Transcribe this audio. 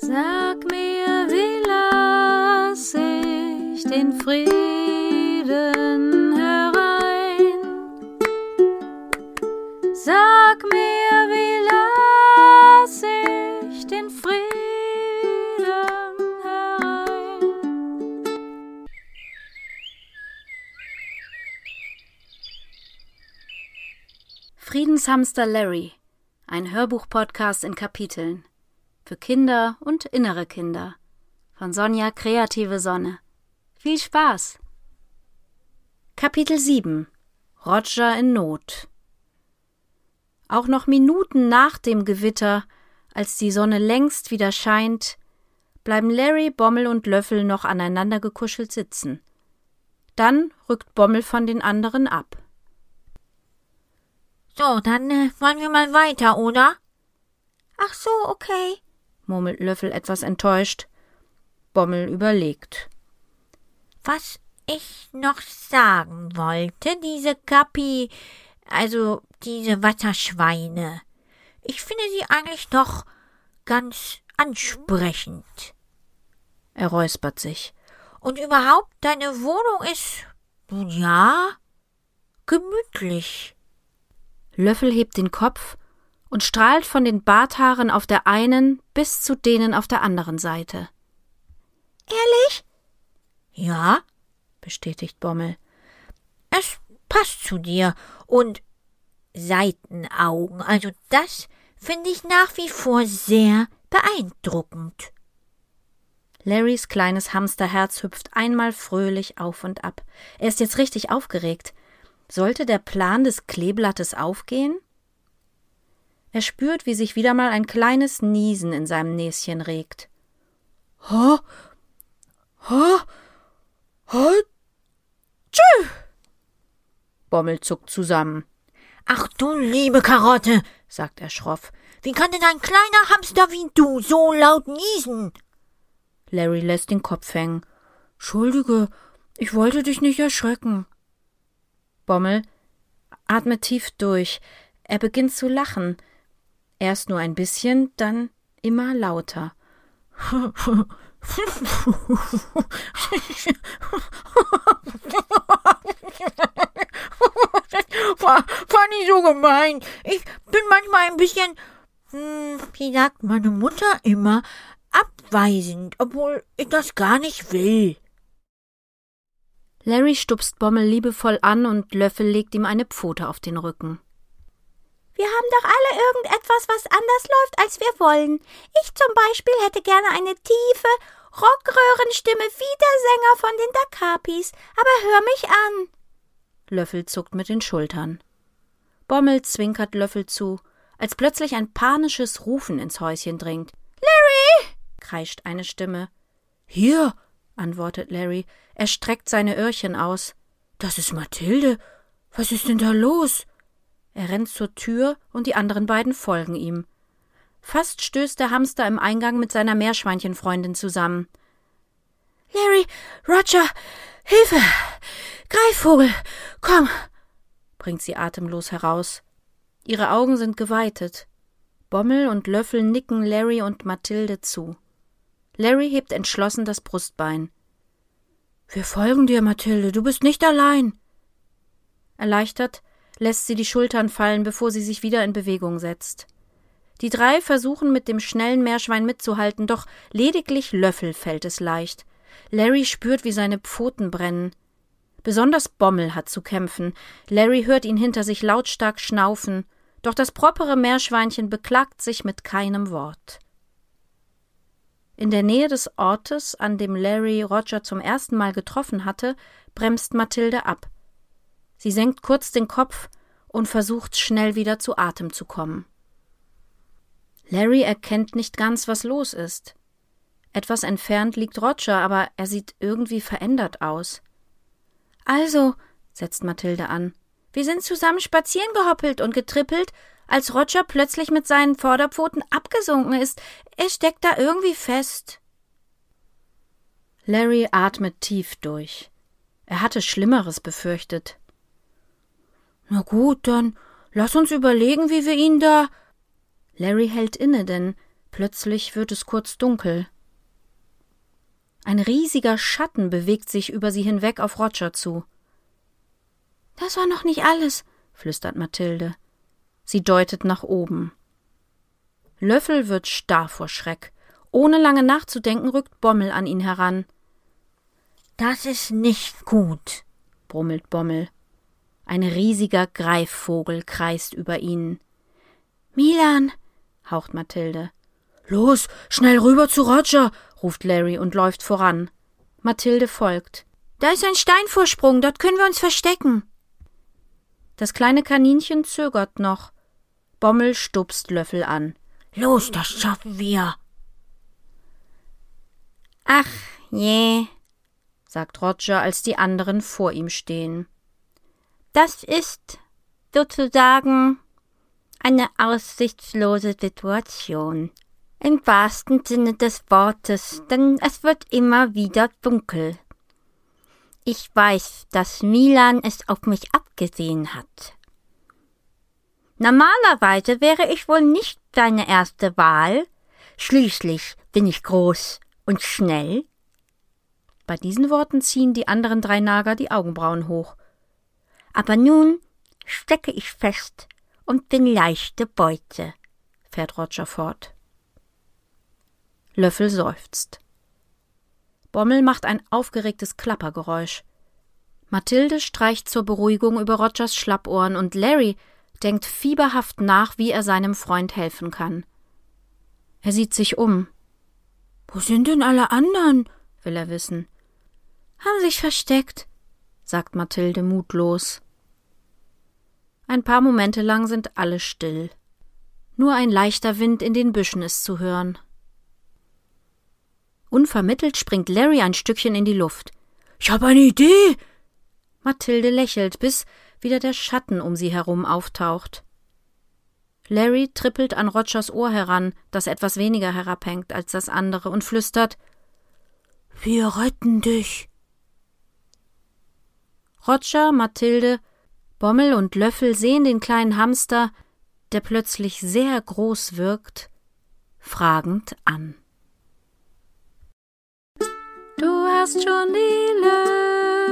Sag mir, wie lass ich den Frieden herein? Sag mir, wie lass ich den Frieden herein? Friedenshamster Larry, ein Hörbuch-Podcast in Kapiteln. Für Kinder und innere Kinder. Von Sonja Kreative Sonne. Viel Spaß! Kapitel 7 – Roger in Not. Auch noch Minuten nach dem Gewitter, als die Sonne längst wieder scheint, bleiben Larry, Bommel und Löffel noch aneinander gekuschelt sitzen. Dann rückt Bommel von den anderen ab. So, dann wollen wir mal weiter, oder? Ach so, okay, murmelt Löffel etwas enttäuscht. Bommel überlegt. Was ich noch sagen wollte, diese Kappi, also diese Wasserschweine, ich finde sie eigentlich doch ganz ansprechend. Er räuspert sich. Und überhaupt, deine Wohnung ist, nun ja, gemütlich. Löffel hebt den Kopf und strahlt von den Barthaaren auf der einen bis zu denen auf der anderen Seite. Ehrlich? Ja, bestätigt Bommel. Es passt zu dir und Seitenaugen, also das finde ich nach wie vor sehr beeindruckend. Larrys kleines Hamsterherz hüpft einmal fröhlich auf und ab. Er ist jetzt richtig aufgeregt. Sollte der Plan des Kleeblattes aufgehen? Er spürt, wie sich wieder mal ein kleines Niesen in seinem Näschen regt. Ha, ha, ha, tschü! Bommel zuckt zusammen. Ach du liebe Karotte, sagt er schroff. Wie kann denn ein kleiner Hamster wie du so laut niesen? Larry lässt den Kopf hängen. Entschuldige, ich wollte dich nicht erschrecken. Bommel atmet tief durch. Er beginnt zu lachen. Erst nur ein bisschen, dann immer lauter. War nicht so gemein. Ich bin manchmal ein bisschen, wie sagt meine Mutter immer, abweisend, obwohl ich das gar nicht will. Larry stupst Bommel liebevoll an und Löffel legt ihm eine Pfote auf den Rücken. Wir haben doch alle irgendetwas, was anders läuft, als wir wollen. Ich zum Beispiel hätte gerne eine tiefe Rockröhrenstimme wie der Sänger von den Da Capis. Aber hör mich an. Löffel zuckt mit den Schultern. Bommel zwinkert Löffel zu, als plötzlich ein panisches Rufen ins Häuschen dringt. »Larry!« kreischt eine Stimme. »Hier«, antwortet Larry. Er streckt seine Öhrchen aus. »Das ist Mathilde. Was ist denn da los?« Er rennt zur Tür und die anderen beiden folgen ihm. Fast stößt der Hamster im Eingang mit seiner Meerschweinchenfreundin zusammen. »Larry, Roger, Hilfe! Greifvogel, komm!« bringt sie atemlos heraus. Ihre Augen sind geweitet. Bommel und Löffel nicken Larry und Mathilde zu. Larry hebt entschlossen das Brustbein. »Wir folgen dir, Mathilde, du bist nicht allein.« Erleichtert lässt sie die Schultern fallen, bevor sie sich wieder in Bewegung setzt. Die drei versuchen mit dem schnellen Meerschwein mitzuhalten, doch lediglich Löffel fällt es leicht. Larry spürt, wie seine Pfoten brennen. Besonders Bommel hat zu kämpfen. Larry hört ihn hinter sich lautstark schnaufen, doch das propere Meerschweinchen beklagt sich mit keinem Wort. In der Nähe des Ortes, an dem Larry Roger zum ersten Mal getroffen hatte, bremst Mathilde ab. Sie senkt kurz den Kopf und versucht, schnell wieder zu Atem zu kommen. Larry erkennt nicht ganz, was los ist. Etwas entfernt liegt Roger, aber er sieht irgendwie verändert aus. »Also«, setzt Mathilde an, »wir sind zusammen spazieren gehoppelt und getrippelt, als Roger plötzlich mit seinen Vorderpfoten abgesunken ist. Er steckt da irgendwie fest.« Larry atmet tief durch. Er hatte Schlimmeres befürchtet. »Na gut, dann lass uns überlegen, wie wir ihn da...« Larry hält inne, denn Plötzlich wird es kurz dunkel. Ein riesiger Schatten bewegt sich über sie hinweg auf Roger zu. »Das war noch nicht alles«, flüstert Mathilde. Sie deutet nach oben. Löffel wird starr vor Schreck. Ohne lange nachzudenken, rückt Bommel an ihn heran. »Das ist nicht gut«, brummelt Bommel. Ein riesiger Greifvogel kreist über ihnen. »Milan«, haucht Mathilde. »Los, schnell rüber zu Roger«, ruft Larry und läuft voran. Mathilde folgt. »Da ist ein Steinvorsprung, dort können wir uns verstecken.« Das kleine Kaninchen zögert noch. Bommel stupst Löffel an. »Los, das schaffen wir.« »Ach je«, sagt Roger, als die anderen vor ihm stehen. »Das ist sozusagen eine aussichtslose Situation. Im wahrsten Sinne des Wortes, denn es wird immer wieder dunkel. Ich weiß, dass Milan es auf mich abgesehen hat. Normalerweise wäre ich wohl nicht seine erste Wahl. Schließlich bin ich groß und schnell.« Bei diesen Worten ziehen die anderen 3 Nager die Augenbrauen hoch. »Aber nun stecke ich fest und bin leichte Beute«, fährt Roger fort. Löffel seufzt. Bommel macht ein aufgeregtes Klappergeräusch. Mathilde streicht zur Beruhigung über Rogers Schlappohren und Larry denkt fieberhaft nach, wie er seinem Freund helfen kann. Er sieht sich um. »Wo sind denn alle anderen?«, will er wissen. »Haben sich versteckt«, sagt Mathilde mutlos. Ein paar Momente lang sind alle still. Nur ein leichter Wind in den Büschen ist zu hören. Unvermittelt springt Larry ein Stückchen in die Luft. »Ich habe eine Idee!« Mathilde lächelt, bis wieder der Schatten um sie herum auftaucht. Larry trippelt an Rogers Ohr heran, das etwas weniger herabhängt als das andere, und flüstert: »Wir retten dich.« Roger, Mathilde, Bommel und Löffel sehen den kleinen Hamster, der plötzlich sehr groß wirkt, fragend an. Du hast schon die